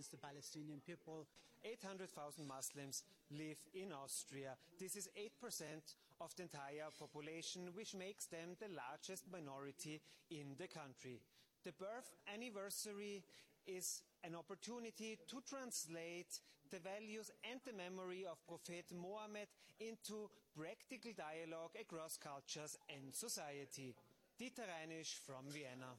against the Palestinian people. 800,000 Muslims live in Austria. This is 8% of the entire population, which makes them the largest minority in the country. The birth anniversary is an opportunity to translate the values and the memory of Prophet Muhammad into practical dialogue across cultures and society. Dieter Reinisch from Vienna.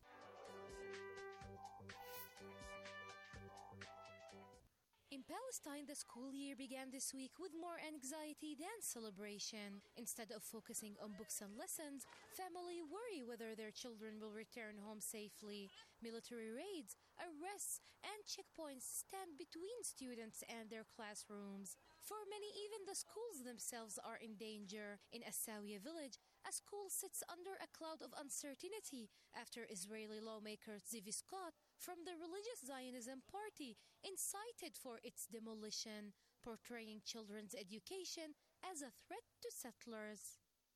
In Palestine, the school year began this week with more anxiety than celebration. Instead of focusing on books and lessons, families worry whether their children will return home safely. Military raids, arrests, and checkpoints stand between students and their classrooms. For many, even the schools themselves are in danger. In Assawiya village, a school sits under a cloud of uncertainty after Israeli lawmaker Zivi Scott from the Religious Zionism Party incited for its demolition, portraying children's education as a threat to settlers.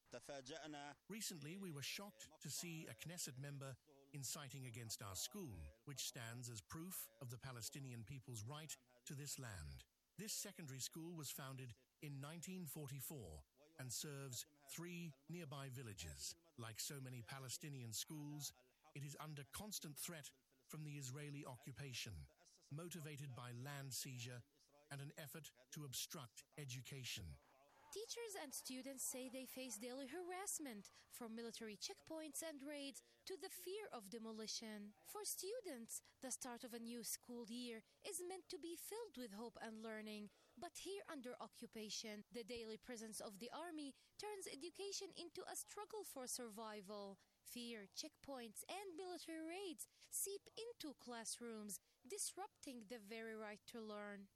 Recently, we were shocked to see a Knesset member inciting against our school, which stands as proof of the Palestinian people's right to this land. This secondary school was founded in 1944 and serves 3 nearby villages. Like so many Palestinian schools, it is under constant threat from the Israeli occupation, motivated by land seizure and an effort to obstruct education. Teachers and students say they face daily harassment, from military checkpoints and raids to the fear of demolition. For students, the start of a new school year is meant to be filled with hope and learning. But here under occupation, the daily presence of the army turns education into a struggle for survival. Fear, checkpoints, and military raids seep into classrooms, disrupting the very right to learn.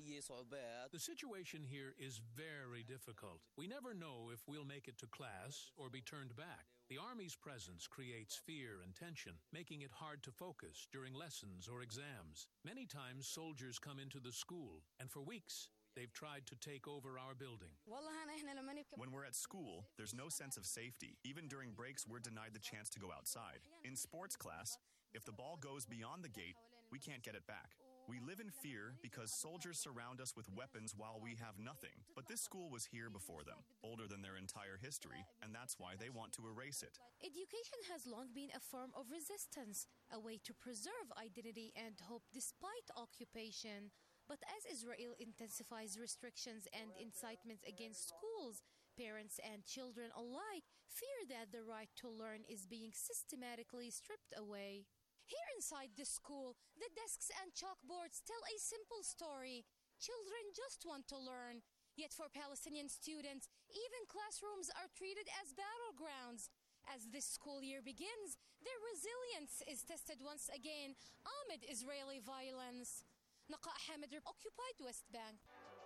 The situation here is very difficult. We never know if we'll make it to class or be turned back. The Army's presence creates fear and tension, making it hard to focus during lessons or exams. Many times soldiers come into the school, and for weeks they've tried to take over our building. When we're at school, there's no sense of safety. Even during breaks, we're denied the chance to go outside. In sports class, if the ball goes beyond the gate, we can't get it back. We live in fear because soldiers surround us with weapons while we have nothing. But this school was here before them, older than their entire history, and that's why they want to erase it. Education has long been a form of resistance, a way to preserve identity and hope despite occupation. But as Israel intensifies restrictions and incitements against schools, parents and children alike fear that the right to learn is being systematically stripped away. Here inside the school, the desks and chalkboards tell a simple story. Children just want to learn. Yet for Palestinian students, even classrooms are treated as battlegrounds. As this school year begins, their resilience is tested once again amid Israeli violence. Naqa Hamid, occupied West Bank.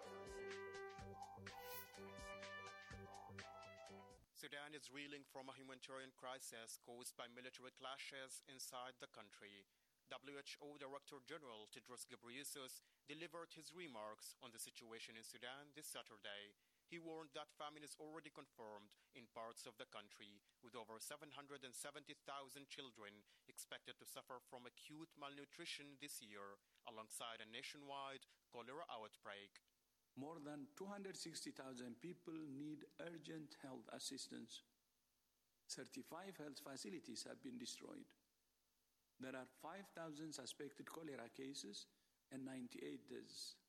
Sudan is reeling from a humanitarian crisis caused by military clashes inside the country. WHO Director General Tedros Ghebreyesus delivered his remarks on the situation in Sudan this Saturday. He warned that famine is already confirmed in parts of the country, with over 770,000 children expected to suffer from acute malnutrition this year, alongside a nationwide cholera outbreak. More than 260,000 people need urgent health assistance. 35 health facilities have been destroyed. There are 5,000 suspected cholera cases and 98 deaths.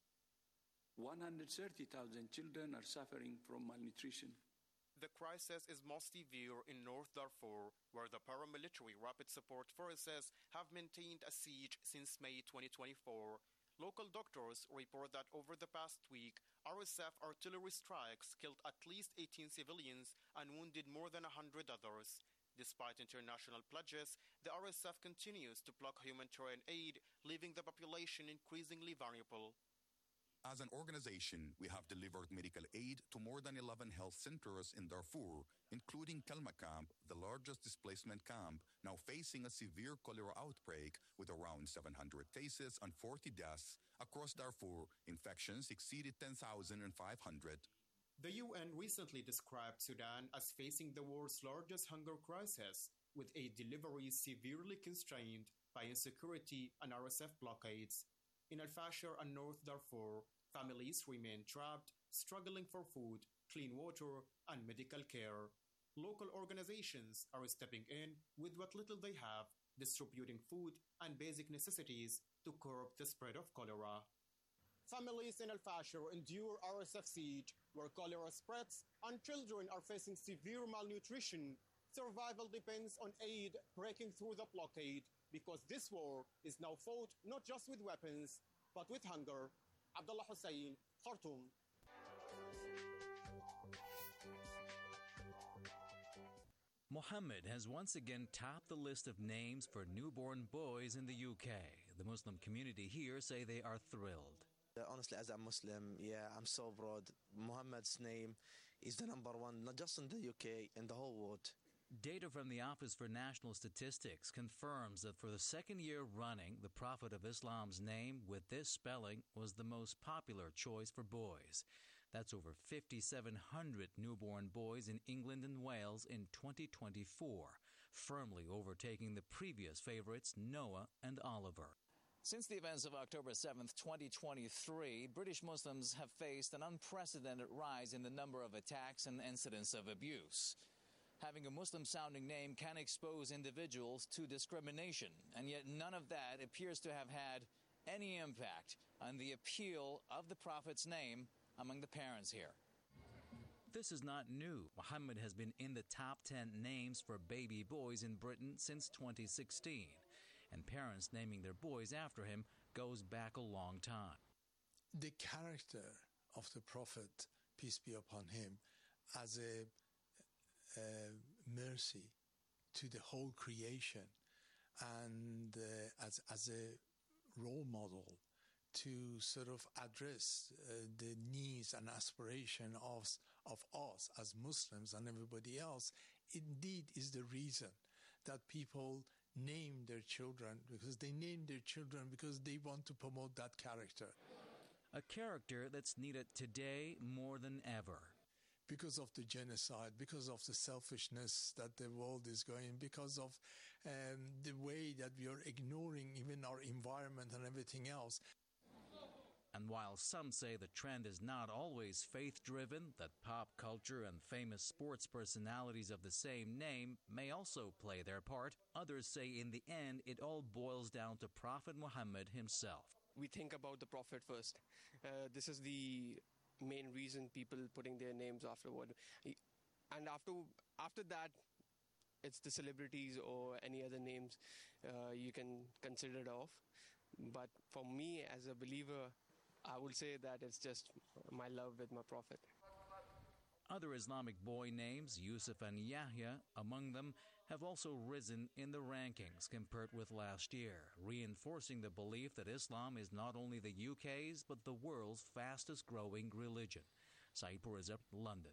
130,000 children are suffering from malnutrition. The crisis is most severe in North Darfur, where the paramilitary Rapid Support Forces have maintained a siege since May 2024. Local doctors report that over the past week, RSF artillery strikes killed at least 18 civilians and wounded more than 100 others. Despite international pledges, the RSF continues to block humanitarian aid, leaving the population increasingly vulnerable. As an organization, we have delivered medical aid to more than 11 health centers in Darfur, including Kelma camp, the largest displacement camp, now facing a severe cholera outbreak with around 700 cases and 40 deaths. Across Darfur, infections exceeded 10,500. The UN recently described Sudan as facing the world's largest hunger crisis, with aid deliveries severely constrained by insecurity and RSF blockades. In Al-Fashir and North Darfur, families remain trapped, struggling for food, clean water, and medical care. Local organizations are stepping in with what little they have, distributing food and basic necessities to curb the spread of cholera. Families in Al-Fashir endure RSF siege, where cholera spreads and children are facing severe malnutrition. Survival depends on aid breaking through the blockade, because this war is now fought not just with weapons, but with hunger. Abdullah Hussein, Khartoum. Mohammed has once again topped the list of names for newborn boys in the UK. The Muslim community here say they are thrilled. Honestly, as a Muslim, I'm so proud. Muhammad's name is the number one, not just in the UK, in the whole world. Data from the Office for National Statistics confirms that for the second year running, the Prophet of Islam's name with this spelling was the most popular choice for boys. That's over 5,700 newborn boys in England and Wales in 2024, firmly overtaking the previous favorites Noah and Oliver. Since the events of October 7th, 2023, British Muslims have faced an unprecedented rise in the number of attacks and incidents of abuse. Having a Muslim-sounding name can expose individuals to discrimination, and yet none of that appears to have had any impact on the appeal of the Prophet's name among the parents here. This is not new. Muhammad has been in the top 10 names for baby boys in Britain since 2016, and parents naming their boys after him goes back a long time. The character of the Prophet, peace be upon him, as a mercy to the whole creation and as a role model to sort of address the needs and aspiration of us as Muslims and everybody else, indeed is the reason that people name their children, because they name their children because they want to promote that character. A character that's needed today more than ever. Because of the genocide, because of the selfishness that the world is going, because of the way that we are ignoring even our environment and everything else. And while some say the trend is not always faith-driven, that pop culture and famous sports personalities of the same name may also play their part, others say in the end it all boils down to Prophet Muhammad himself. We think about the Prophet first. This is the main reason people putting their names afterward. And after that, it's the celebrities or any other names you can consider it off. But for me, as a believer, I would say that it's just my love with my Prophet. Other Islamic boy names, Yusuf and Yahya, among them, have also risen in the rankings compared with last year, reinforcing the belief that Islam is not only the UK's but the world's fastest growing religion. Saeed Puriza, London.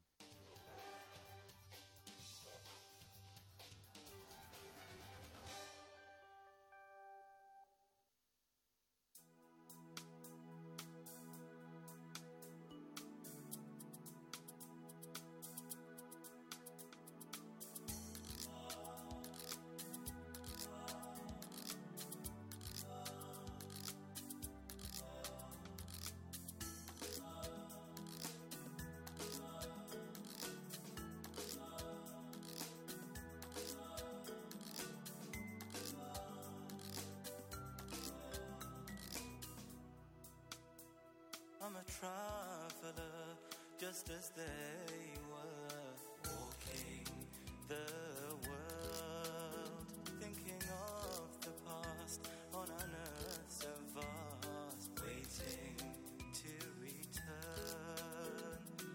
I'm a traveler, just as they were, walking the world, thinking of the past on an earth so vast, waiting to return.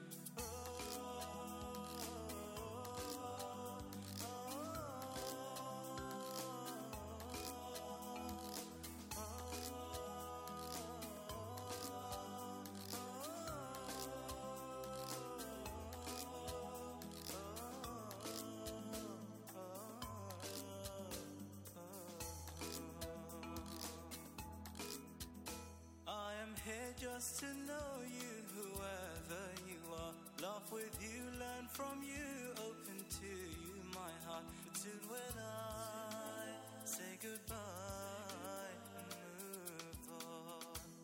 Just to know you, whoever you are, laugh with you, learn from you, open to you, my heart. But soon when I say goodbye and move on,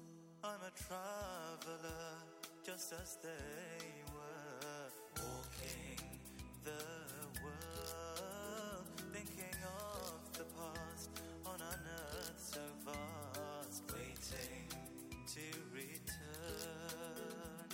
as they were, walking the world, thinking of the past on an earth so vast, waiting to return.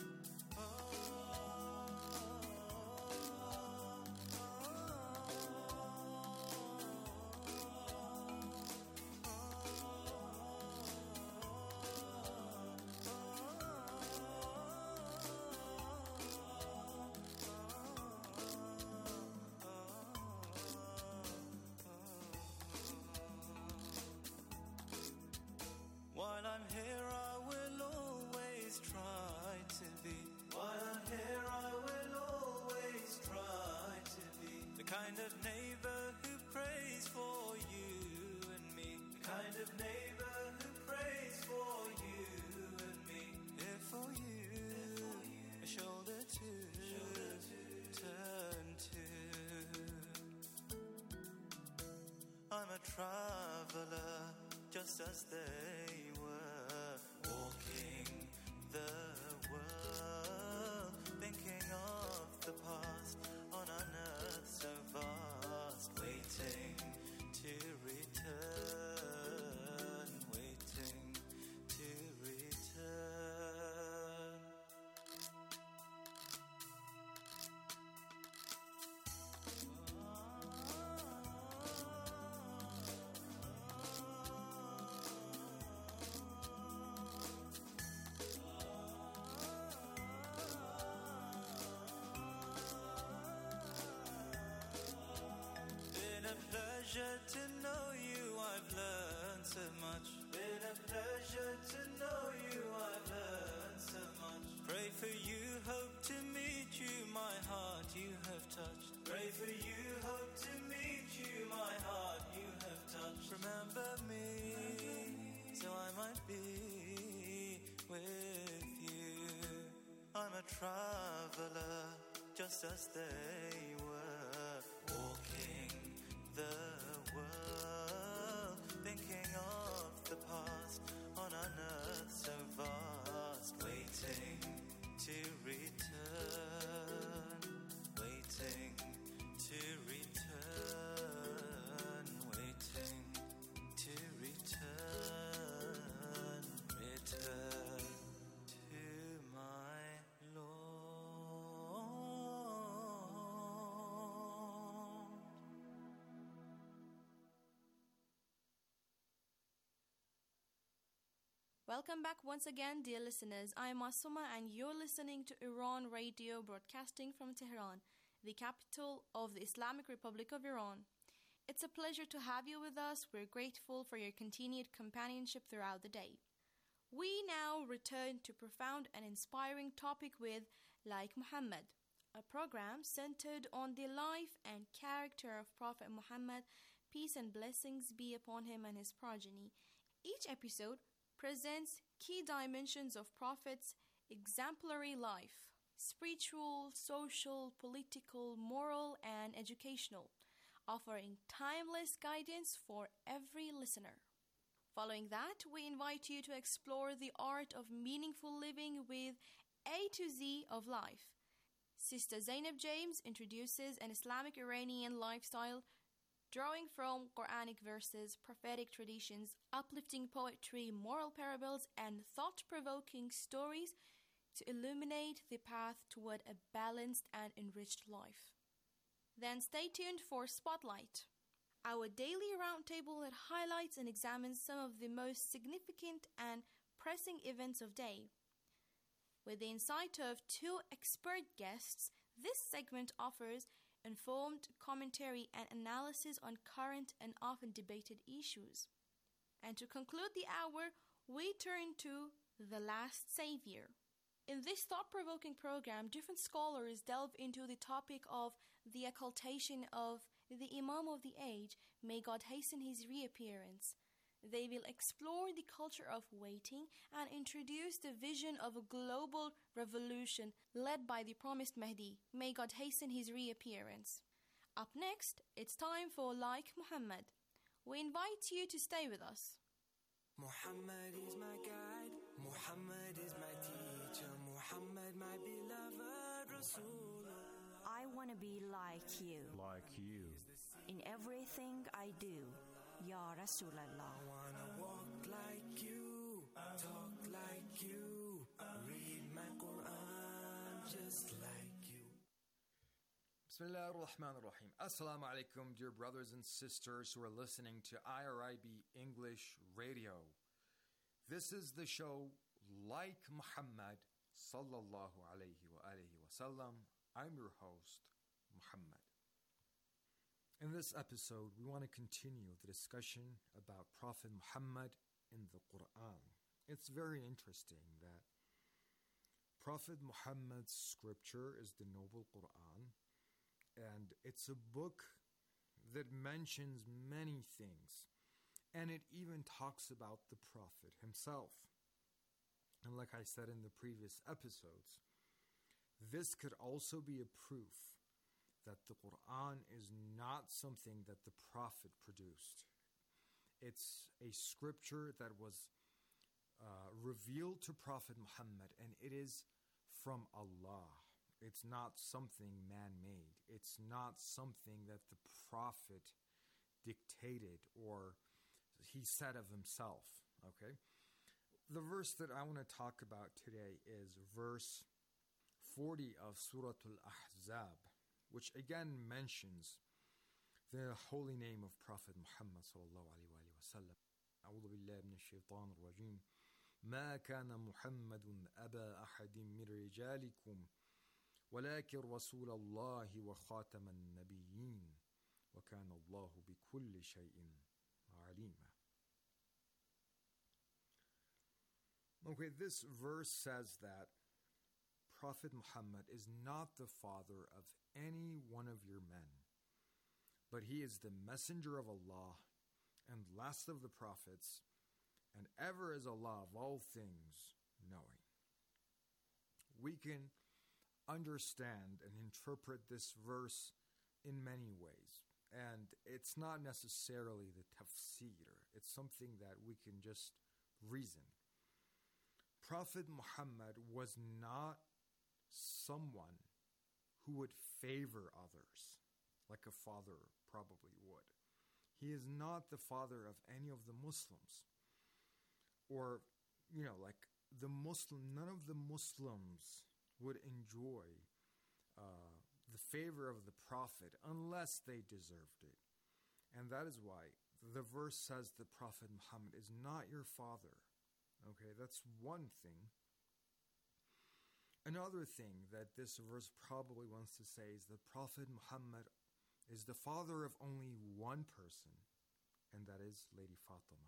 While I'm here, I will always try to be. While I'm here, I will always try to be the kind of neighbor who prays for you and me. The kind of neighbor who prays for you and me. Here for you, a shoulder to turn to. I'm a traveler, just as they were, walking the world, thinking of the past on an earth so vast, waiting to return, waiting to return. Been a pleasure to know you, I've learned so much. Been a pleasure to know you, I've learned so much. Pray for you, hope to meet you, my heart you have touched. Pray for you, hope to meet you, my heart you have touched. Remember me, so I might be with you. I'm a traveler, just as they were, walking the world, thinking of the past on an earth so vast, waiting to return, waiting to return, waiting to return, return to my Lord. Welcome back once again, dear listeners. I am Masuma and you're listening to Iran Radio, broadcasting from Tehran, the capital of the Islamic Republic of Iran. It's a pleasure to have you with us. We're grateful for your continued companionship throughout the day. We now return to profound and inspiring topic with Like Muhammad, a program centered on the life and character of Prophet Muhammad, peace and blessings be upon him and his progeny. Each episode presents key dimensions of Prophet's exemplary life: spiritual, social, political, moral, and educational, offering timeless guidance for every listener. Following that, we invite you to explore the art of meaningful living with A to Z of life. Sister Zainab James introduces an Islamic Iranian lifestyle, drawing from Quranic verses, prophetic traditions, uplifting poetry, moral parables, and thought-provoking stories to illuminate the path toward a balanced and enriched life. Then stay tuned for Spotlight, our daily roundtable that highlights and examines some of the most significant and pressing events of day. With the insight of two expert guests, this segment offers informed commentary and analysis on current and often debated issues. And to conclude the hour, we turn to The Last Savior. In this thought-provoking program, different scholars delve into the topic of the occultation of the Imam of the age, may God hasten his reappearance. They will explore the culture of waiting and introduce the vision of a global revolution led by the promised Mahdi. May God hasten his reappearance. Up next, it's time for Like Muhammad. We invite you to stay with us. Muhammad is my guide, Muhammad is my teacher, Muhammad my I want to be like you. Like you. In everything I do, Ya Rasulallah. I wanna walk like you, talk like you, read my Quran just like you. Bismillah ar-Rahman ar-Rahim. Assalamu alaikum, dear brothers and sisters who are listening to IRIB English Radio. This is the show Like Muhammad sallallahu alayhi wa alihi wa sallam. I'm your host, Muhammad. In this episode, we want to continue the discussion about Prophet Muhammad in the Quran. It's very interesting that Prophet Muhammad's scripture is the Noble Quran, and it's a book that mentions many things, and it even talks about the Prophet himself. And like I said in the previous episodes, this could also be a proof that the Quran is not something that the Prophet produced. It's a scripture that was revealed to Prophet Muhammad, and it is from Allah. It's not something man-made. It's not something that the Prophet dictated or he said of himself, okay? The verse that I want to talk about today is verse 40 of Surah Al-Ahzab, which again mentions the holy name of Prophet Muhammad sallallahu alaihi wasallam. أعوذ بالله من الشيطان الرجيم. ما كان محمد أبا أحد من رجالكم ولكن رسول الله وخاتم النبيين وكان الله بكل شيء عليما. Okay, this verse says that Prophet Muhammad is not the father of any one of your men, but he is the messenger of Allah and last of the prophets, and ever is Allah of all things knowing. We can understand and interpret this verse in many ways, and it's not necessarily the tafsir. It's something that we can just reason. Prophet Muhammad was not someone who would favor others like a father probably would. He is not the father of any of the Muslims. Or, like none of the Muslims would enjoy the favor of the Prophet unless they deserved it. And that is why the verse says that Prophet Muhammad is not your father. Okay, that's one thing. Another thing that this verse probably wants to say is that Prophet Muhammad is the father of only one person, and that is Lady Fatima.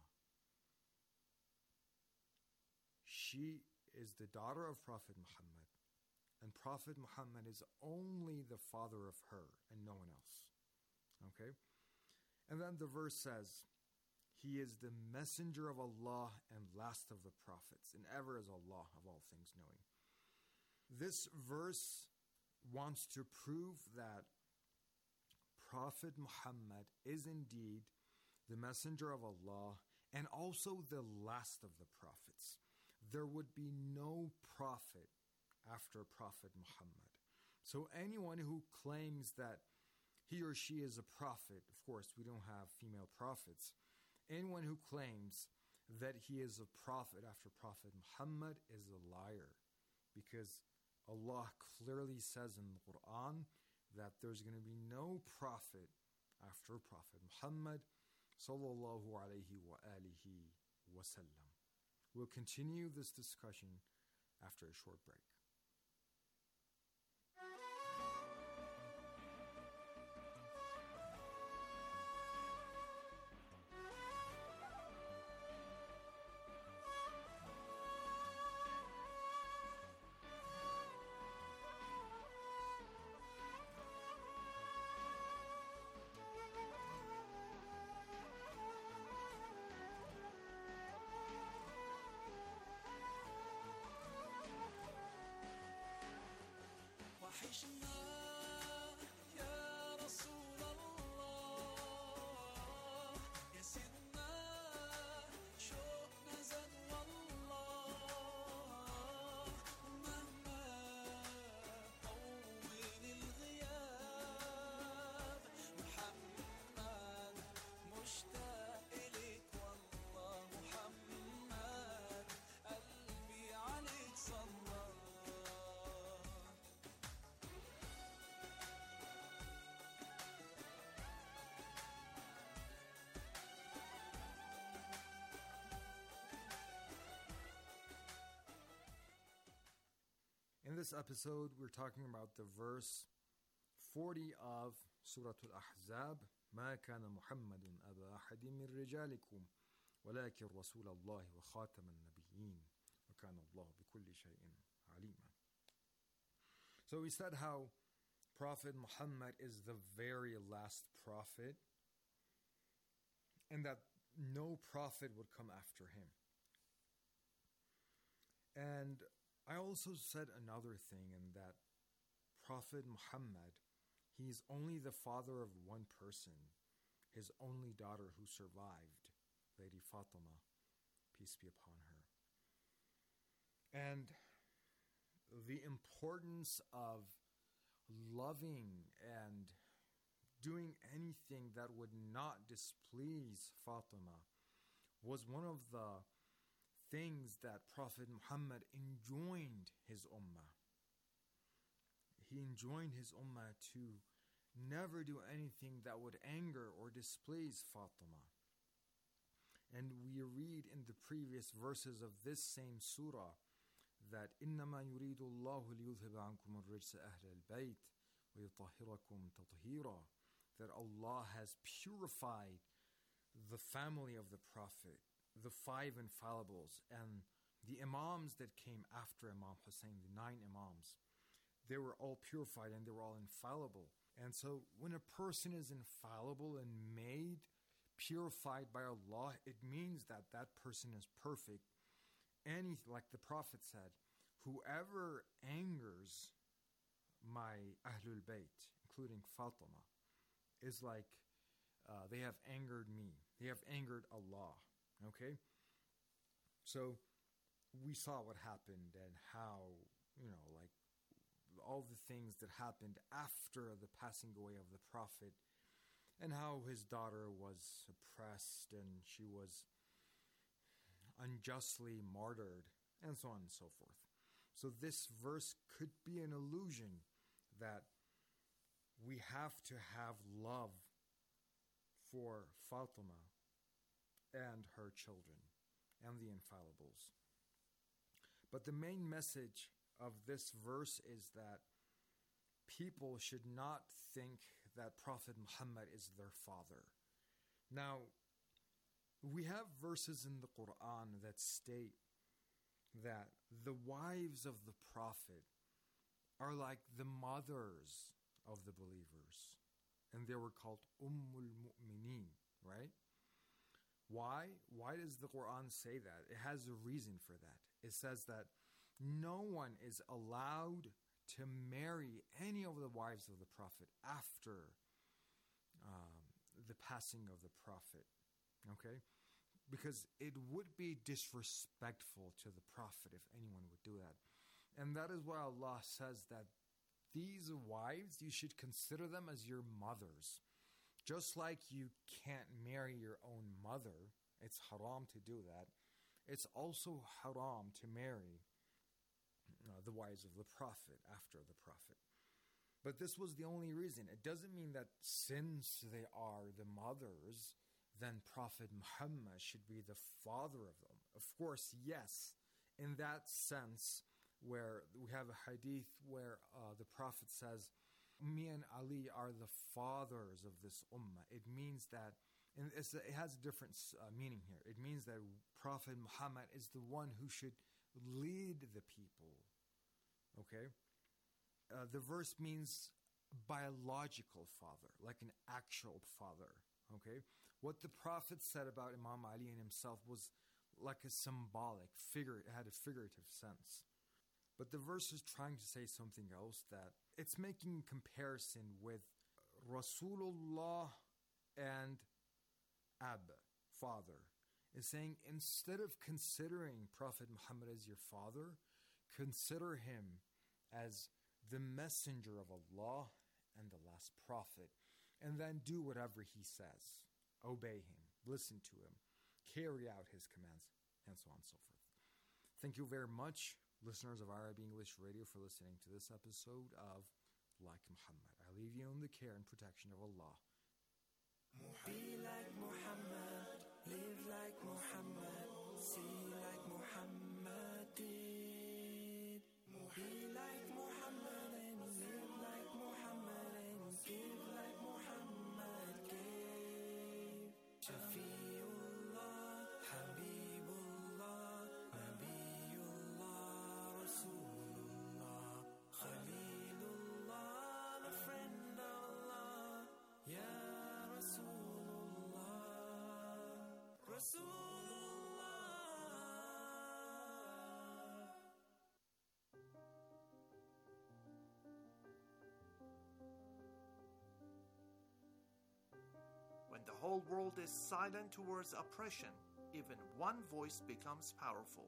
She is the daughter of Prophet Muhammad, and Prophet Muhammad is only the father of her and no one else. Okay? And then the verse says, he is the messenger of Allah and last of the prophets, and ever is Allah of all things knowing. This verse wants to prove that Prophet Muhammad is indeed the messenger of Allah and also the last of the prophets. There would be no prophet after Prophet Muhammad. So anyone who claims that he or she is a prophet, of course, we don't have female prophets. Anyone who claims that he is a prophet after Prophet Muhammad is a liar, because Allah clearly says in the Quran that there's going to be no prophet after Prophet Muhammad sallallahu alayhi wa alihi wa sallam. We'll continue this discussion after a short break. this episode, we're talking about the verse 40 of Surah Al-Ahzab. ما كان محمد أبا أحد من رجالكم ولكن رسول الله وخاتم النبيين وكان الله بكل شيء عليما. So we said how Prophet Muhammad is the very last prophet and that no prophet would come after him. And I also said another thing, in that Prophet Muhammad, he's only the father of one person, his only daughter who survived, Lady Fatima, peace be upon her. And the importance of loving and doing anything that would not displease Fatima was one of the things that Prophet Muhammad enjoined his ummah. He enjoined his ummah to never do anything that would anger or displease Fatima. And we read in the previous verses of this same surah that إِنَّمَا يُرِيدُ اللَّهُ لِيُذْهِبَ عَنْكُمُ الرِّجْسَ أَهْلَ الْبَيْتِ وَيُطَهِّرَكُمْ تَطْهِيرًا, that Allah has purified the family of the Prophet, the 5 infallibles, and the Imams that came after Imam Hussein, the 9 Imams. They were all purified and they were all infallible. And so when a person is infallible and made purified by Allah, it means that that person is perfect. And like the Prophet said, whoever angers my Ahlul Bayt, including Fatima, is like they have angered me. They have angered Allah. Okay? So we saw what happened and how, like all the things that happened after the passing away of the Prophet, and how his daughter was oppressed and she was unjustly martyred, and so on and so forth. So this verse could be an allusion that we have to have love for Fatima and her children and the infallibles. But the main message of this verse is that people should not think that Prophet Muhammad is their father. Now, we have verses in the Quran that state that the wives of the Prophet are like the mothers of the believers. And they were called Ummul Mu'mineen, right? Why? Why does the Quran say that? It has a reason for that. It says that no one is allowed to marry any of the wives of the Prophet after the passing of the Prophet. Okay? Because it would be disrespectful to the Prophet if anyone would do that. And that is why Allah says that these wives, you should consider them as your mothers. Just like you can't marry your own mother, it's haram to do that. It's also haram to marry the wives of the Prophet after the Prophet. But this was the only reason. It doesn't mean that since they are the mothers, then Prophet Muhammad should be the father of them. Of course, yes, in that sense, where we have a hadith where the Prophet says, me and Ali are the fathers of this ummah. It means that, and it has a different meaning here. It means that Prophet Muhammad is the one who should lead the people. Okay? The verse means biological father, like an actual father. Okay? What the Prophet said about Imam Ali and himself was like a symbolic figure. It had a figurative sense. But the verse is trying to say something else, that it's making comparison with Rasulullah and Ab, father. It's saying instead of considering Prophet Muhammad as your father, consider him as the messenger of Allah and the last prophet. And then do whatever he says. Obey him. Listen to him. Carry out his commands. And so on and so forth. Thank you very much, listeners of IRIB English Radio, for listening to this episode of Like Muhammad. I leave you in the care and protection of Allah. Be like Muhammad, live like Muhammad, see like Muhammad did. Be like Muhammad. whole world is silent towards oppression, even one voice becomes powerful.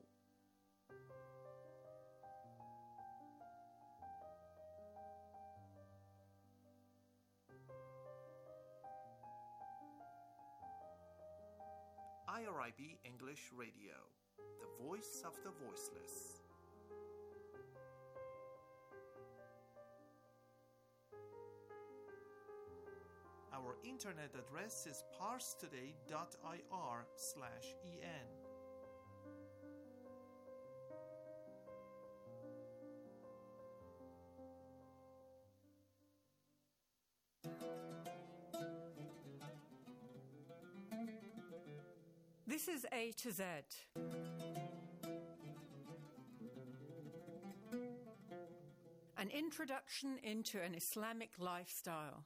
IRIB English Radio, the voice of the voiceless. Our internet address is parstoday.ir/en. This is A to Z. An introduction into an Islamic lifestyle.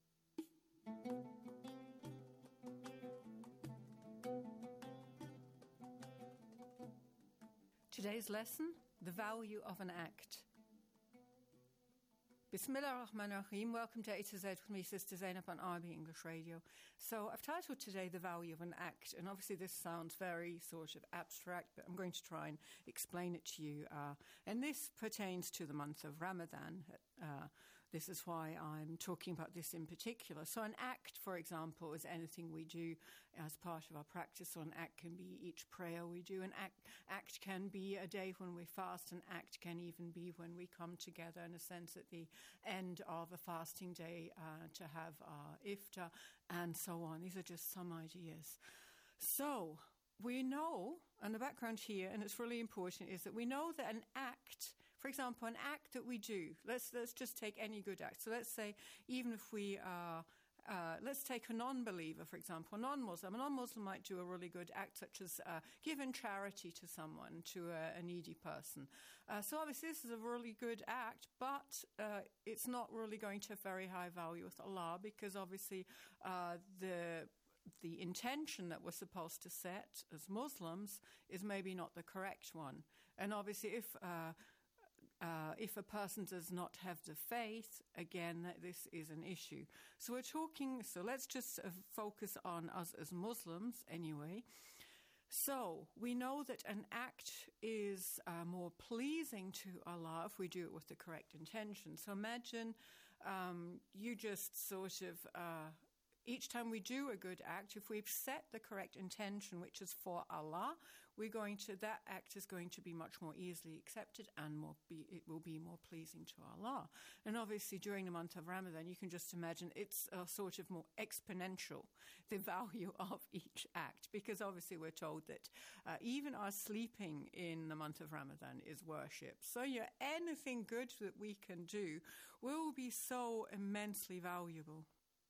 Today's lesson, the value of an act. Bismillah ar-Rahman ar-Rahim. Welcome to A to Z with me, Sister Zainab, on IRIB English Radio. So I've titled today The Value of an Act, and obviously this sounds very sort of abstract, but I'm going to try and explain it to you. And this pertains to the month of Ramadan. This is why I'm talking about this in particular. So an act, for example, is anything we do as part of our practice. So an act can be each prayer we do. An act can be a day when we fast. An act can even be when we come together, in a sense, at the end of a fasting day to have our iftar and so on. These are just some ideas. So we know, and the background here, and it's really important, is that we know that an act, for example, an act that we do, let's just take any good act. So let's say, even if we let's take a non-believer, for example, a non-Muslim. A non-Muslim might do a really good act, such as giving charity to someone, to a needy person. So obviously this is a really good act, but it's not really going to have very high value with Allah, because obviously the intention that we're supposed to set as Muslims is maybe not the correct one. And obviously if a person does not have the faith, again, this is an issue. So let's just focus on us as Muslims anyway. So we know that an act is more pleasing to Allah if we do it with the correct intention. So imagine you just sort of each time we do a good act, if we've set the correct intention, which is for Allah, that act is going to be much more easily accepted, and it will be more pleasing to Allah. And obviously during the month of Ramadan, you can just imagine it's sort of more exponential, the value of each act, because obviously we're told that even our sleeping in the month of Ramadan is worship. So anything good that we can do will be so immensely valuable.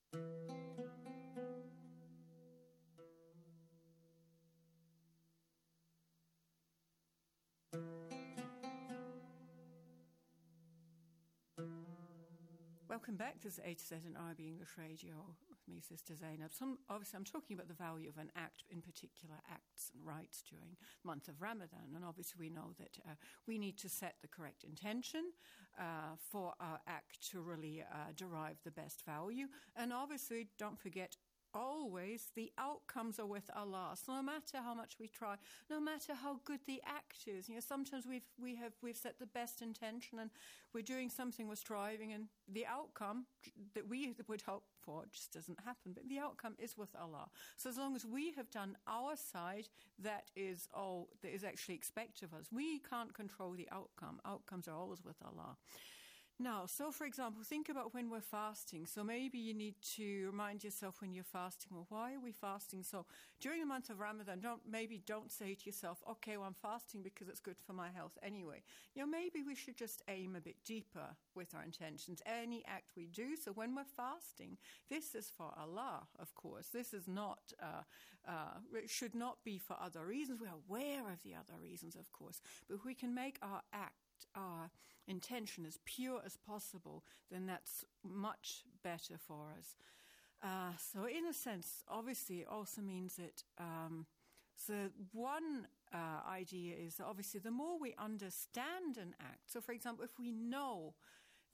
Welcome back. This is A to Z and IRIB English Radio with me, Sister Zainab. Obviously, I'm talking about the value of an act, in particular acts and rites during the month of Ramadan. And obviously, we know that we need to set the correct intention for our act to really derive the best value. And obviously, don't forget, always the outcomes are with Allah. So no matter how much we try, no matter how good the act is, sometimes we've set the best intention and we're doing something, we're striving, and the outcome that we would hope for just doesn't happen. But the outcome is with Allah. So as long as we have done our side, that is all that is actually expected of us. We can't control the outcome. Outcomes are always with Allah. Now, so for example, think about when we're fasting. So maybe you need to remind yourself when you're fasting, well, why are we fasting? So during the month of Ramadan, don't say to yourself, okay, well, I'm fasting because it's good for my health anyway. Maybe we should just aim a bit deeper with our intentions. Any act we do, so when we're fasting, this is for Allah, of course. This is not, it should not be for other reasons. We're aware of the other reasons, of course. But if we can make our intention as pure as possible, then that's much better for us. So in a sense, obviously, it also means that so one idea is that obviously the more we understand an act, so for example, if we know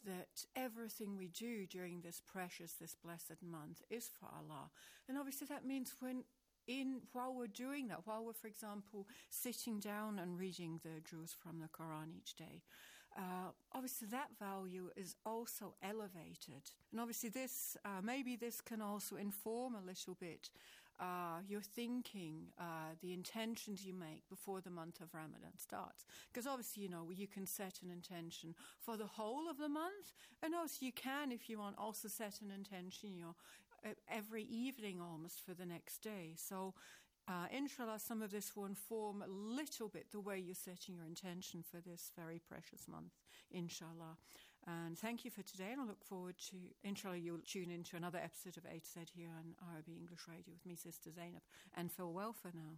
that everything we do during this precious, this blessed month is for Allah. And obviously that means while we're doing that, while we're, for example, sitting down and reading the juz from the Quran each day, obviously that value is also elevated. And obviously this, maybe this can also inform a little bit your thinking, the intentions you make before the month of Ramadan starts. Because obviously, you can set an intention for the whole of the month, and also you can, if you want, also set an intention, every evening almost for the next day. So, inshallah, some of this will inform a little bit the way you're setting your intention for this very precious month, inshallah. And thank you for today, and I look forward to, inshallah, you'll tune into another episode of A to Z here on RIB English Radio with me, Sister Zainab, and feel well for now.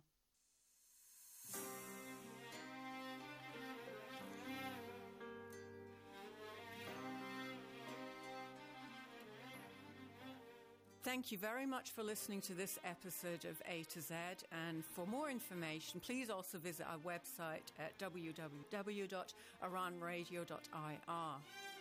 Thank you very much for listening to this episode of A to Z. And for more information, please also visit our website at www.iranradio.ir.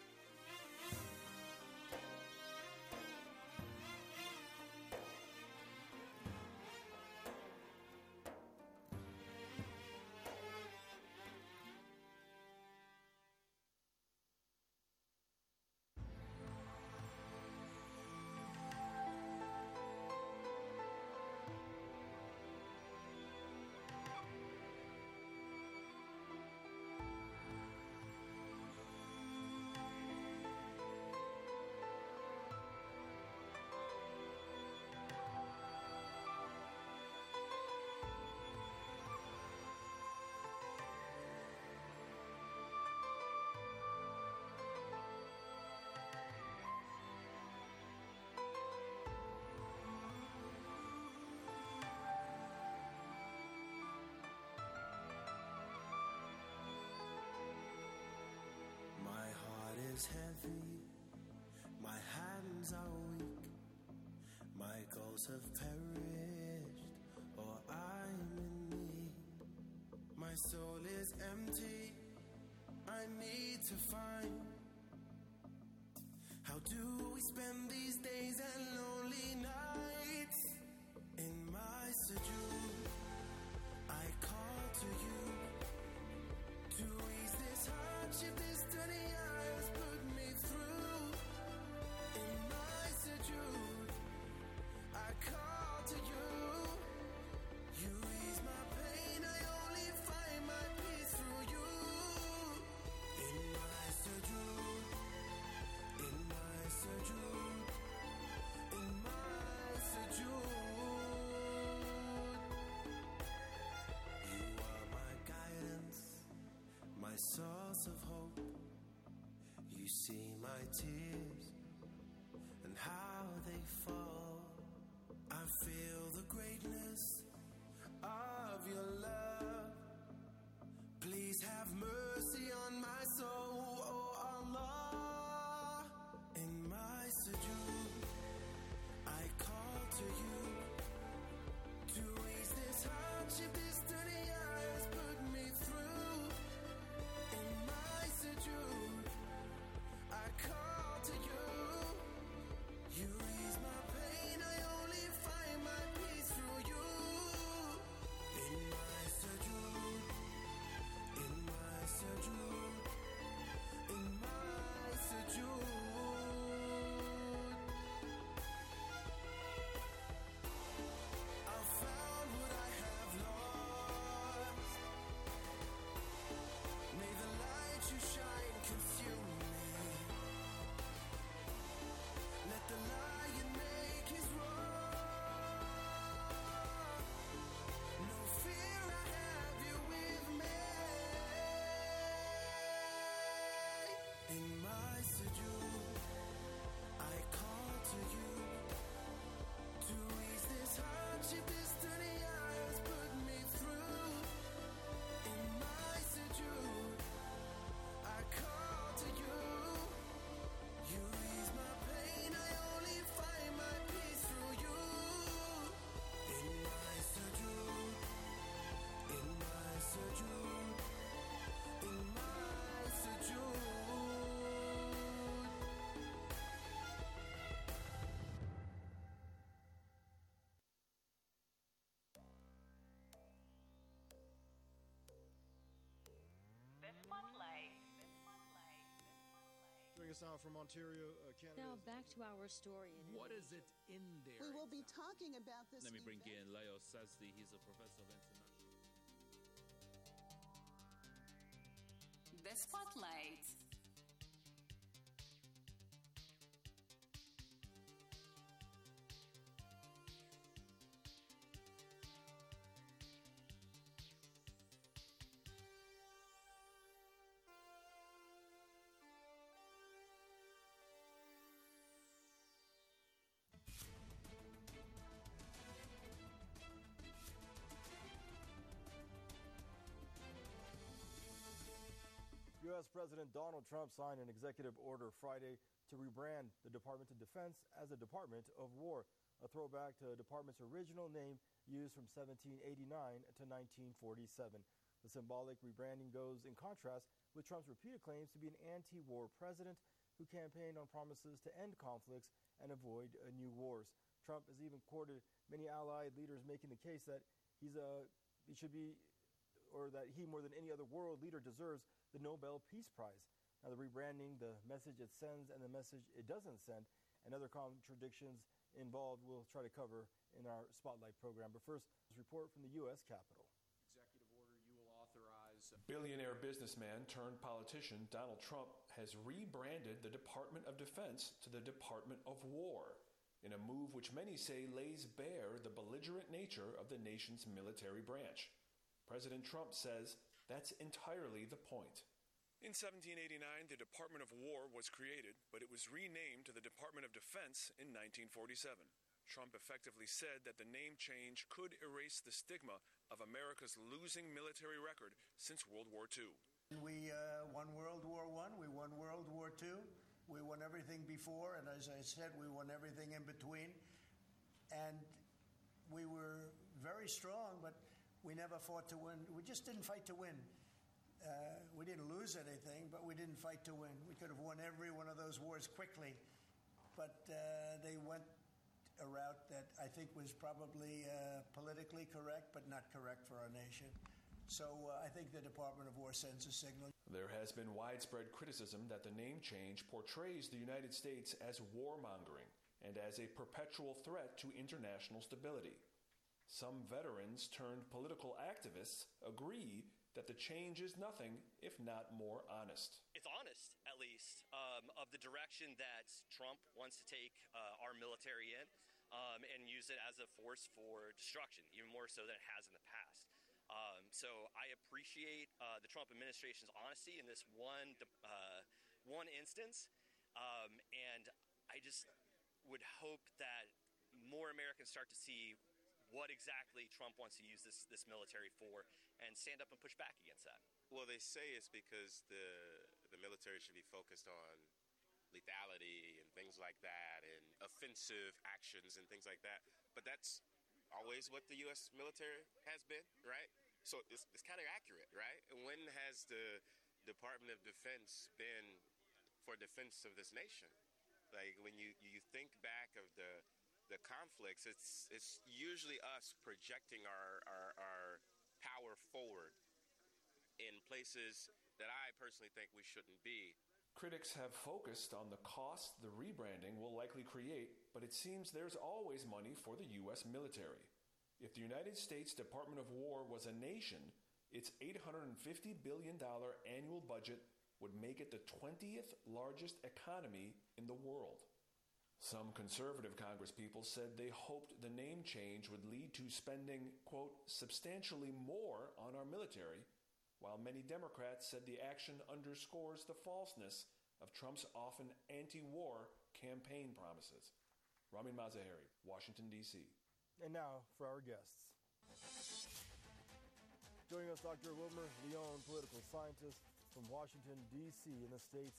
Is heavy, my hands are weak, my goals have perished, or I'm in need. My soul is empty, I need to find. How do we spend these days and lonely nights? In my sujood, I call to you to ease this hardship, this dunya has put me through. In my sujood, I call to you. You ease my pain, I only find my peace through you. In my sujood, in my sujood, in my sujood. You are my guidance, my source of hope. You see my tears and how they fall. I feel the greatness of your love. Please have mercy on my soul, oh Allah. In my sujood, I call to you to ease this hardship, this dunya has put me through. In my sujood, I call to you. You ease my pain, I only find my peace through you. In my sujood, in my us now from Ontario, Canada. Now back to our story. What is it in there? We will be talking about this. Let me bring in Leo Sazdi. He's a professor of international. The Spotlight. U.S. President Donald Trump signed an executive order Friday to rebrand the Department of Defense as the Department of War, a throwback to the department's original name used from 1789 to 1947. The symbolic rebranding goes in contrast with Trump's repeated claims to be an anti-war president who campaigned on promises to end conflicts and avoid new wars. Trump has even quoted many allied leaders making the case that he should be, or that he, more than any other world leader, deserves the Nobel Peace Prize. Now, the rebranding, the message it sends and the message it doesn't send, and other contradictions involved, we'll try to cover in our Spotlight program. But first, this report from the U.S. Capitol. Executive order you will authorize. Billionaire businessman turned politician Donald Trump has rebranded the Department of Defense to the Department of War, in a move which many say lays bare the belligerent nature of the nation's military branch. President Trump says that's entirely the point. In 1789, the Department of War was created, but it was renamed to the Department of Defense in 1947. Trump effectively said that the name change could erase the stigma of America's losing military record since World War II. We won World War I, we won World War II, we won everything before, and as I said, we won everything in between. And we were very strong, but we never fought to win. We just didn't fight to win. We didn't lose anything, but we didn't fight to win. We could have won every one of those wars quickly, but they went a route that I think was probably politically correct, but not correct for our nation. So I think the Department of War sends a signal. There has been widespread criticism that the name change portrays the United States as warmongering and as a perpetual threat to international stability. Some veterans turned political activists agree that the change is nothing if not more honest. It's honest, at least, of the direction that Trump wants to take our military in and use it as a force for destruction, even more so than it has in the past. So I appreciate the Trump administration's honesty in this one instance, and I just would hope that more Americans start to see what exactly Trump wants to use this military for and stand up and push back against that. Well, they say it's because the military should be focused on lethality and things like that and offensive actions and things like that. But that's always what the U.S. military has been, right? So it's kind of accurate, right? And when has the Department of Defense been for defense of this nation? Like when you think back of the conflicts, it's usually us projecting our power forward in places that I personally think we shouldn't be. Critics have focused on the cost the rebranding will likely create, but it seems there's always money for the U.S. military. If the United States Department of War was a nation, its $850 billion annual budget would make it the 20th largest economy in the world. Some conservative congresspeople said they hoped the name change would lead to spending, quote, substantially more on our military, while many Democrats said the action underscores the falseness of Trump's often anti-war campaign promises. Ramin Mazaheri, Washington, D.C. And now for our guests. Joining us, Dr. Wilmer Leon, political scientist from Washington, D.C. in the States.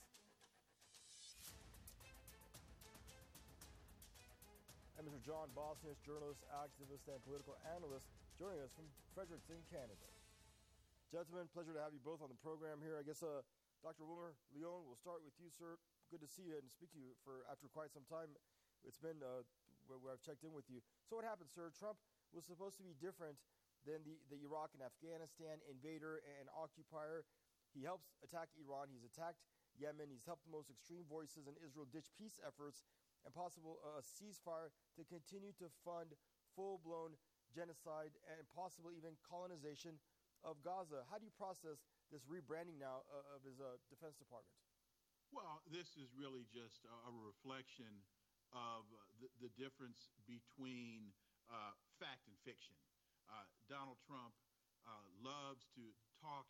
And Mr. John Bosnius, journalist, activist, and political analyst, joining us from Fredericton, Canada. Gentlemen, pleasure to have you both on the program here. I guess, Dr. Wilmer Leon, we'll start with you, sir. Good to see you and speak to you after quite some time. It's been where I've checked in with you. So what happened, sir? Trump was supposed to be different than the Iraq and Afghanistan invader and occupier. He helps attack Iran. He's attacked Yemen. He's helped the most extreme voices in Israel ditch peace efforts and possible ceasefire to continue to fund full-blown genocide and possible even colonization of Gaza. How do you process this rebranding now of his Defense Department? Well, this is really just a reflection of the difference between fact and fiction. Donald Trump loves to talk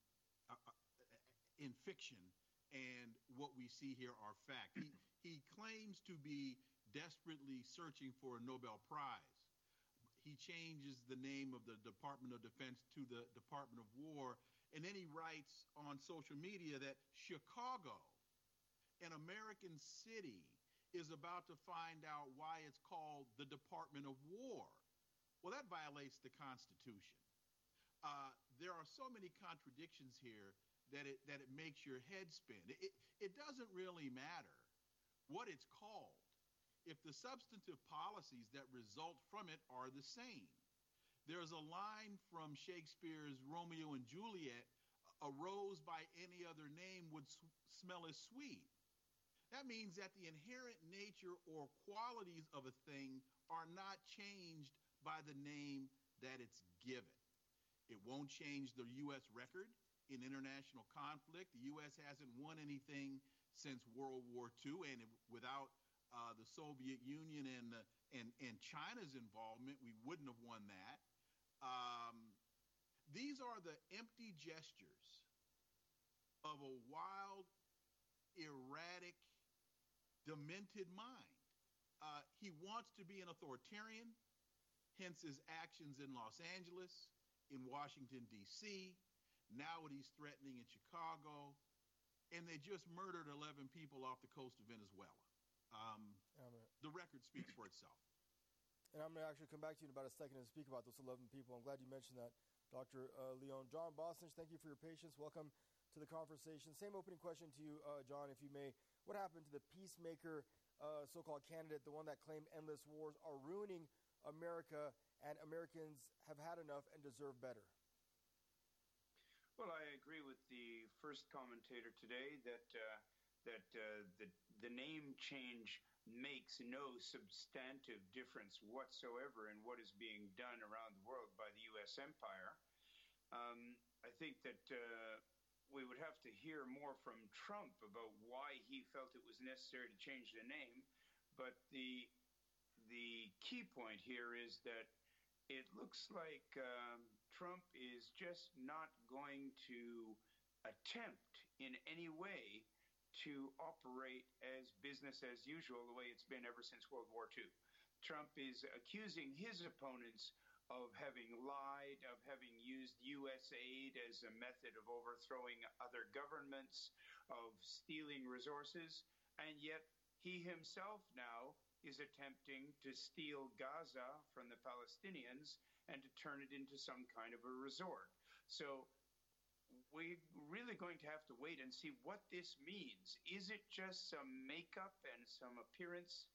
in fiction, and what we see here are fact. He claims to be desperately searching for a Nobel Prize. He changes the name of the Department of Defense to the Department of War, and then he writes on social media that Chicago, an American city, is about to find out why it's called the Department of War. Well, that violates the Constitution. There are so many contradictions here that it makes your head spin. It doesn't really matter what it's called if the substantive policies that result from it are the same. There's a line from Shakespeare's Romeo and Juliet, "A rose by any other name would smell as sweet." That means that the inherent nature or qualities of a thing are not changed by the name that it's given. It won't change the U.S. record in international conflict. The U.S. hasn't won anything since World War II, and without the Soviet Union and China's involvement, we wouldn't have won that. These are the empty gestures of a wild, erratic, demented mind. He wants to be an authoritarian, hence his actions in Los Angeles, in Washington, D.C., now what he's threatening in Chicago, and they just murdered 11 people off the coast of Venezuela. The record speaks for itself. And I'm going to actually come back to you in about a second and speak about those 11 people. I'm glad you mentioned that, Dr. Leon. John Bosnich, thank you for your patience. Welcome to the conversation. Same opening question to you, John, if you may. What happened to the peacemaker so-called candidate, the one that claimed endless wars are ruining America and Americans have had enough and deserve better? Well, I agree with the first commentator today that the name change makes no substantive difference whatsoever in what is being done around the world by the U.S. empire. I think that we would have to hear more from Trump about why he felt it was necessary to change the name. But the key point here is that it looks like Trump is just not going to attempt in any way to operate as business as usual the way it's been ever since World War II. Trump is accusing his opponents of having lied, of having used U.S. aid as a method of overthrowing other governments, of stealing resources, and yet he himself now is attempting to steal Gaza from the Palestinians and to turn it into some kind of a resort. So we're really going to have to wait and see what this means. Is it just some makeup and some appearance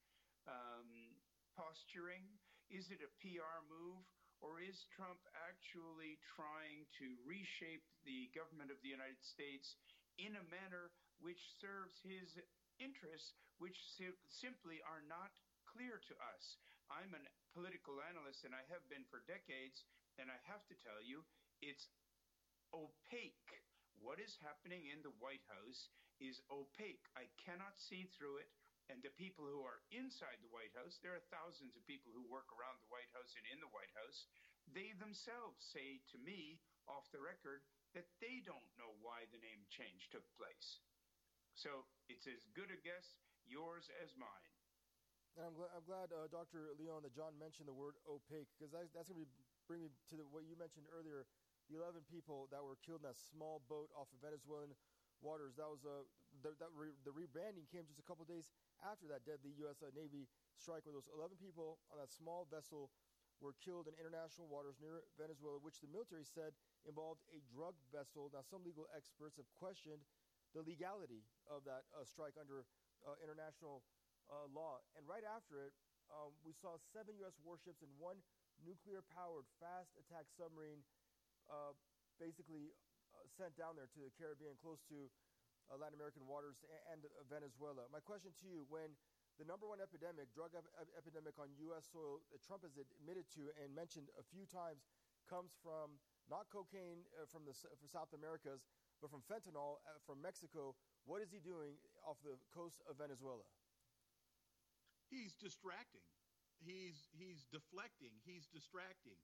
posturing? Is it a PR move? Or is Trump actually trying to reshape the government of the United States in a manner which serves his interests, which simply are not clear to us? I'm a political analyst, and I have been for decades, and I have to tell you, it's opaque. What is happening in the White House is opaque. I cannot see through it. And the people who are inside the White House, there are thousands of people who work around the White House and in the White House, they themselves say to me, off the record, that they don't know why the name change took place. So it's as good a guess, yours as mine. And I'm glad, Dr. Leon, that John mentioned the word opaque, because that's going to bring me to what you mentioned earlier, the 11 people that were killed in that small boat off of Venezuelan waters. That was the rebranding came just a couple days after that deadly U.S. Navy strike, where those 11 people on that small vessel were killed in international waters near Venezuela, which the military said involved a drug vessel. Now, some legal experts have questioned the legality of that strike under international law. And right after it, we saw 7 U.S. warships and 1 nuclear-powered fast attack submarine basically sent down there to the Caribbean, close to Latin American waters and Venezuela. My question to you, when the number one epidemic, drug epidemic on U.S. soil that Trump has admitted to and mentioned a few times comes from not cocaine from South Americas, but from fentanyl from Mexico, what is he doing off the coast of Venezuela? He's distracting. He's deflecting. He's distracting.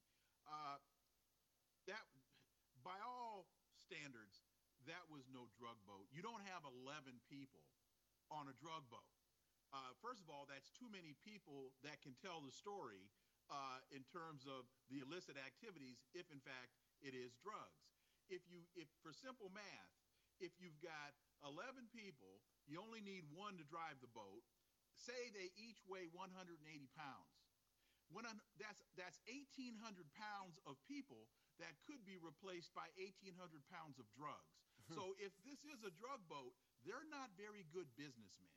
That, by all standards, that was no drug boat. You don't have 11 people on a drug boat. First of all, that's too many people that can tell the story in terms of the illicit activities, if in fact it is drugs. If for simple math, if you've got 11 people, you only need one to drive the boat. Say they each weigh 180 pounds. That's 1,800 pounds of people that could be replaced by 1,800 pounds of drugs. So if this is a drug boat, they're not very good businessmen.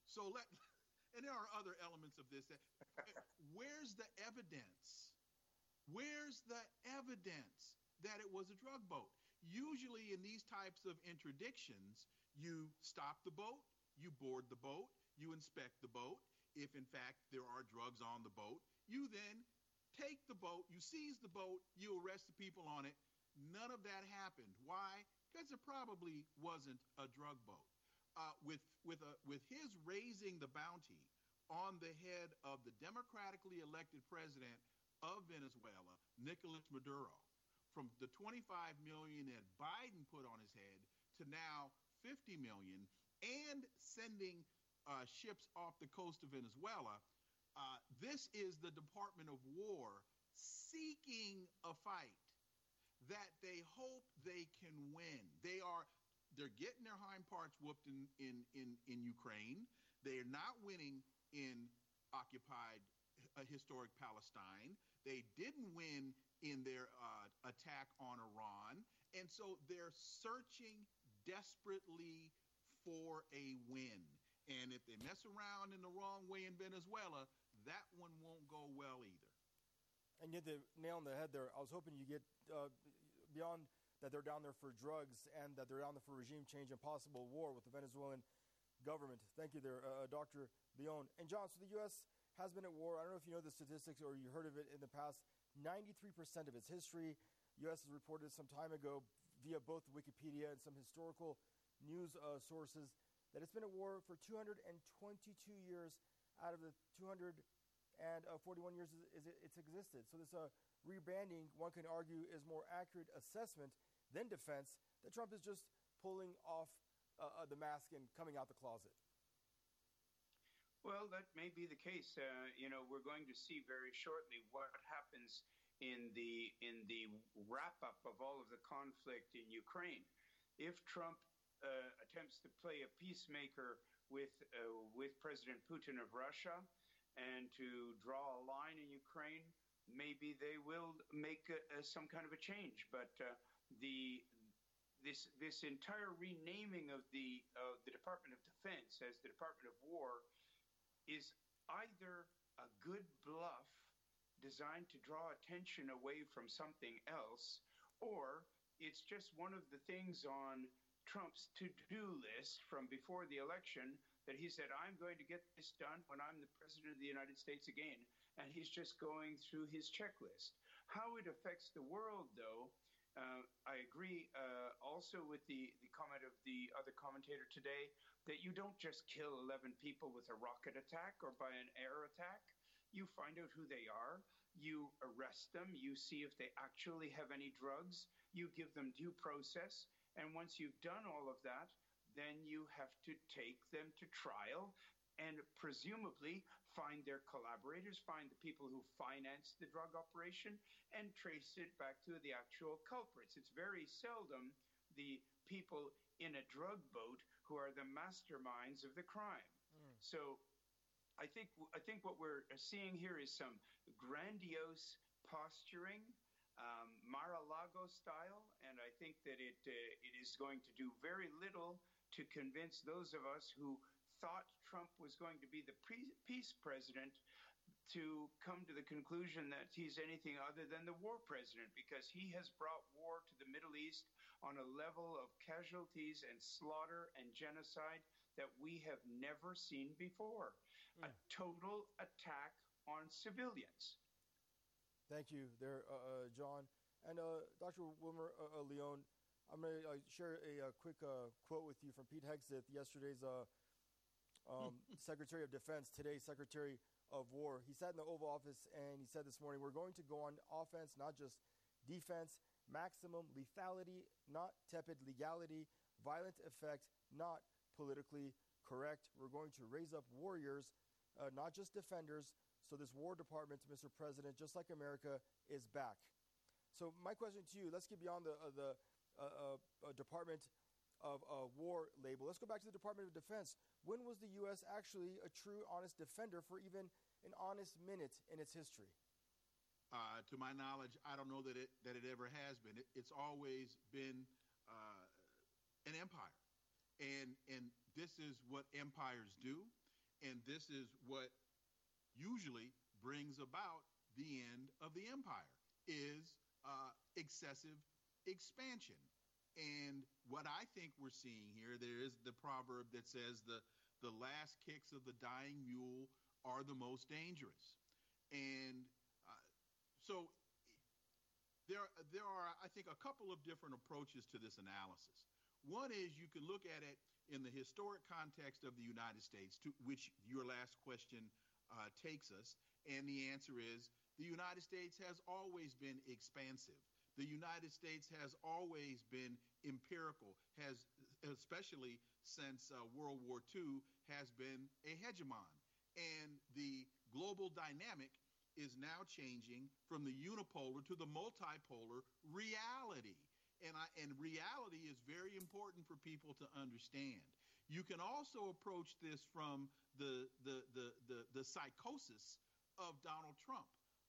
And there are other elements of this. Where's the evidence? Where's the evidence that it was a drug boat? Usually in these types of interdictions, you stop the boat, you board the boat, you inspect the boat. If in fact there are drugs on the boat, you then take the boat, you seize the boat, you arrest the people on it. None of that happened. Why? Because it probably wasn't a drug boat. With his raising the bounty on the head of the democratically elected president of Venezuela, Nicolas Maduro, from the 25 million that Biden put on his head to now 50 million, and sending ships off the coast of Venezuela, this is the Department of War seeking a fight that they hope they can win. They're getting their hind parts whooped in Ukraine. They're not winning in occupied historic Palestine. They didn't win in their attack on Iran. And so they're searching desperately for a win. And if they mess around in the wrong way in Venezuela, that one won't go well either. And you hit the nail on the head there. I was hoping you get beyond that they're down there for drugs and that they're down there for regime change and possible war with the Venezuelan government. Thank you there, Dr. Leon. And John, so the U.S. has been at war. I don't know if you know the statistics or you heard of it in the past. 93% of its history, U.S. has reported some time ago via both Wikipedia and some historical news sources that it's been at war for 222 years out of the 241 years it's existed. So this rebranding, one can argue, is more accurate assessment than defense that Trump is just pulling off the mask and coming out the closet. Well, that may be the case. We're going to see very shortly what happens in the wrap-up of all of the conflict in Ukraine. If Trump attempts to play a peacemaker with President Putin of Russia and to draw a line in Ukraine, maybe they will make some kind of a change. But this entire renaming of the Department of Defense as the Department of War is either a good bluff designed to draw attention away from something else, or it's just one of the things on Trump's to-do list from before the election that he said, I'm going to get this done when I'm the president of the United States again. And he's just going through his checklist. How it affects the world, though, I agree also with the comment of the other commentator today that you don't just kill 11 people with a rocket attack or by an air attack. You find out who they are. You arrest them. You see if they actually have any drugs. You give them due process. And once you've done all of that, then you have to take them to trial and presumably find their collaborators, find the people who financed the drug operation, and trace it back to the actual culprits. It's very seldom the people in a drug boat who are the masterminds of the crime. So I think what we're seeing here is some grandiose posturing, Mar-a-Lago style, and I think that it is going to do very little to convince those of us who thought Trump was going to be the peace president to come to the conclusion that he's anything other than the war president, because he has brought war to the Middle East on a level of casualties and slaughter and genocide that we have never seen before. A total attack on civilians. Thank you there, John. And Dr. Wilmer Leon, I'm going to share a quick quote with you from Pete Hegseth, yesterday's Secretary of Defense, today's Secretary of War. He sat in the Oval Office and he said this morning, "We're going to go on offense, not just defense, maximum lethality, not tepid legality, violent effect, not politically correct. We're going to raise up warriors, not just defenders. So this War Department, Mr. President, just like America, is back." So my question to you, let's get beyond the Department of War label. Let's go back to the Department of Defense. When was the U.S. actually a true, honest defender for even an honest minute in its history? To my knowledge, I don't know that it ever has been. It's always been an empire, and this is what empires do, and this is what usually brings about the end of the empire is excessive expansion. And what I think we're seeing here, there is the proverb that says the last kicks of the dying mule are the most dangerous. And so there are, I think, a couple of different approaches to this analysis. One is you can look at it in the historic context of the United States, to which your last question takes us. And the answer is the United States has always been expansive. The United States has always been empirical, has, especially since World War II, has been a hegemon. And the global dynamic is now changing from the unipolar to the multipolar reality. And reality is very important for people to understand. You can also approach this from the psychosis of Donald Trump.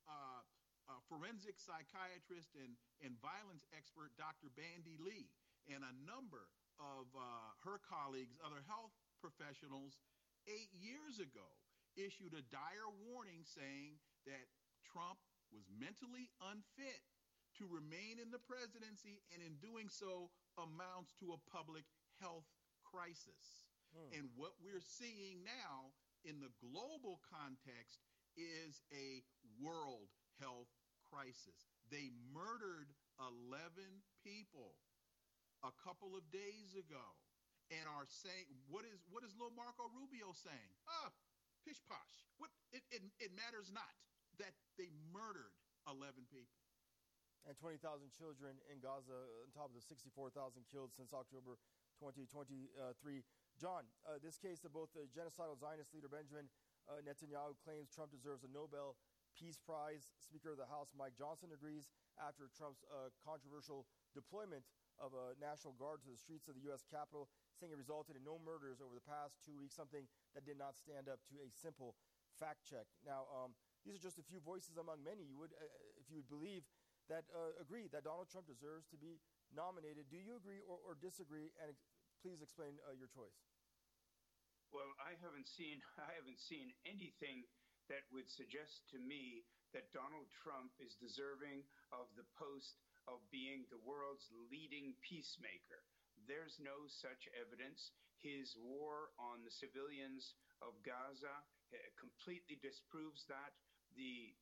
Forensic psychiatrist and violence expert Dr. Bandy Lee and a number of her colleagues, other health professionals, 8 years ago issued a dire warning saying that Trump was mentally unfit to remain in the presidency, and in doing so amounts to a public health crisis. And what we're seeing now in the global context is a world health crisis. They murdered 11 people a couple of days ago and are saying, what is little Marco Rubio saying? Pish posh. It matters not that they murdered 11 people. And 20,000 children in Gaza on top of the 64,000 killed since October 2023. John, this case of both the genocidal Zionist leader Benjamin Netanyahu claims Trump deserves a Nobel Peace Prize. Speaker of the House Mike Johnson agrees after Trump's controversial deployment of a National Guard to the streets of the U.S. Capitol, saying it resulted in no murders over the past 2 weeks, something that did not stand up to a simple fact check. Now, these are just a few voices among many. You would, if you would believe that agree that Donald Trump deserves to be nominated. Do you agree or disagree? And please explain your choice. Well, I haven't seen anything that would suggest to me that Donald Trump is deserving of the post of being the world's leading peacemaker. There's no such evidence. His war on the civilians of Gaza completely disproves that. The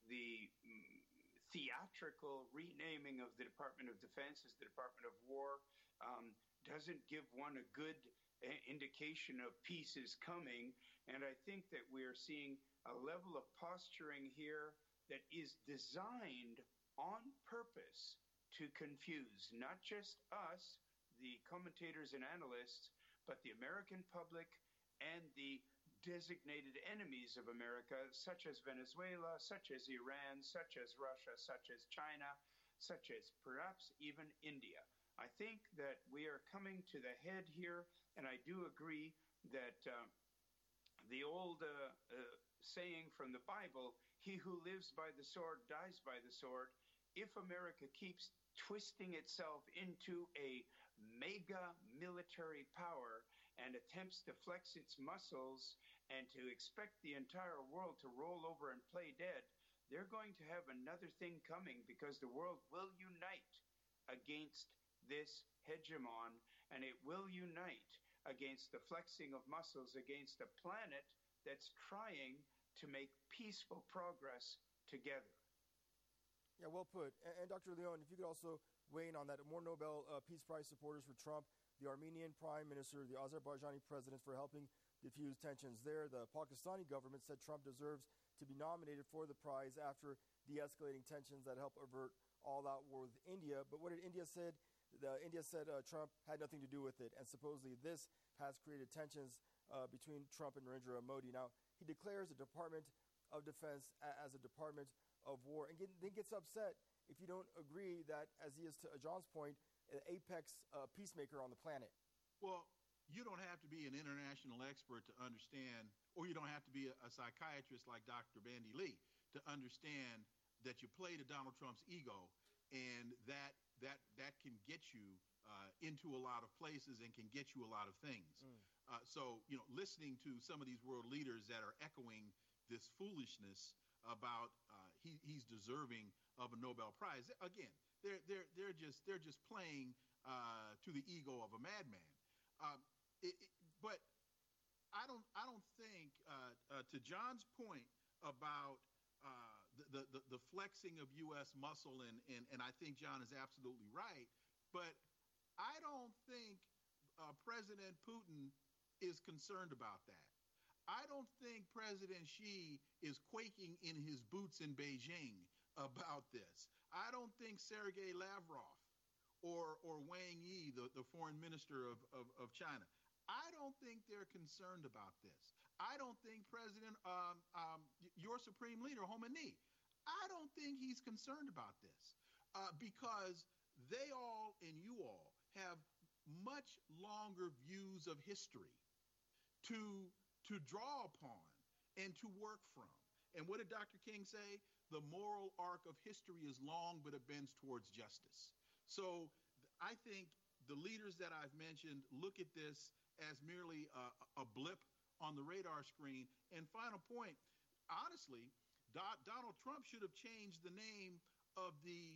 theatrical renaming of the Department of Defense as the Department of War doesn't give one a good indication of peace is coming. And I think that we're seeing a level of posturing here that is designed on purpose to confuse not just us, the commentators and analysts, but the American public and the designated enemies of America, such as Venezuela, such as Iran, such as Russia, such as China, such as perhaps even India. I think that we are coming to the head here, and I do agree that the old saying from the Bible, he who lives by the sword dies by the sword. If America keeps twisting itself into a mega military power and attempts to flex its muscles and to expect the entire world to roll over and play dead, they're going to have another thing coming, because the world will unite against this hegemon, and it will unite against the flexing of muscles against a planet that's trying to make peaceful progress together. Yeah, well put. And Dr. Leon, if you could also weigh in on that. More Nobel Peace Prize supporters for Trump, the Armenian Prime Minister, the Azerbaijani President for helping diffuse tensions there. The Pakistani government said Trump deserves to be nominated for the prize after de-escalating tensions that helped avert all-out war with India. But what did India say? India said Trump had nothing to do with it, and supposedly this has created tensions between Trump and Narendra Modi. Now, he declares the Department of Defense as a Department of War, and then gets upset if you don't agree that, as he is to John's point, an apex peacemaker on the planet. Well, you don't have to be an international expert to understand, or you don't have to be a psychiatrist like Dr. Bandy Lee to understand that you play to Donald Trump's ego, and that can get you into a lot of places and can get you a lot of things. So, listening to some of these world leaders that are echoing this foolishness about he's deserving of a Nobel Prize, again, they're just playing to the ego of a madman. But I don't think to John's point about the flexing of U.S. muscle, and I think John is absolutely right. But I don't think President Putin is concerned about that. I don't think President Xi is quaking in his boots in Beijing about this. I don't think Sergei Lavrov or Wang Yi, the foreign minister of China, I don't think they're concerned about this. I don't think President, your supreme leader, Khomeini, I don't think he's concerned about this because they all and you all have much longer views of history to draw upon and to work from. And what did Dr. King say? The moral arc of history is long, but it bends towards justice. So I think the leaders that I've mentioned look at this as merely a blip on the radar screen. And final point, honestly, Donald Trump should have changed the name of the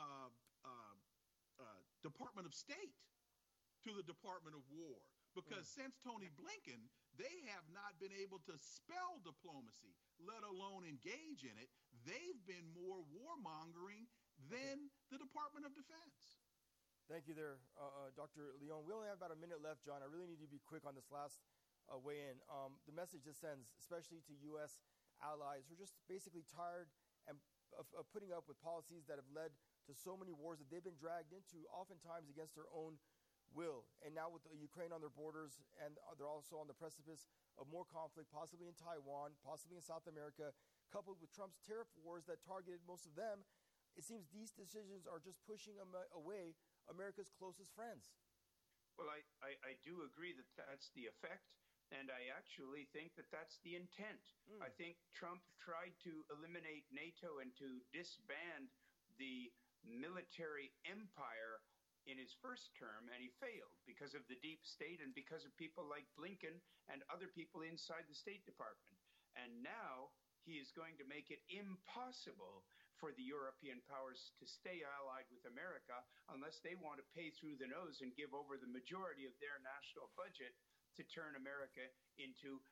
Department of State to the Department of War. Because since Tony Blinken, they have not been able to spell diplomacy, let alone engage in it. They've been more warmongering than the Department of Defense. Thank you there, Dr. Leon. We only have about a minute left, John. I really need to be quick on this last weigh-in. The message this sends, especially to U.S. allies who are just basically tired of putting up with policies that have led to so many wars that they've been dragged into, oftentimes against their own will. And now with Ukraine on their borders, and they're also on the precipice of more conflict, possibly in Taiwan, possibly in South America, coupled with Trump's tariff wars that targeted most of them, it seems these decisions are just pushing away America's closest friends. Well, I do agree that that's the effect, and I actually think that that's the intent. I think Trump tried to eliminate NATO and to disband the military empire in his first term, and he failed because of the deep state and because of people like Blinken and other people inside the State Department. And now he is going to make it impossible for the European powers to stay allied with America unless they want to pay through the nose and give over the majority of their national budget to turn America into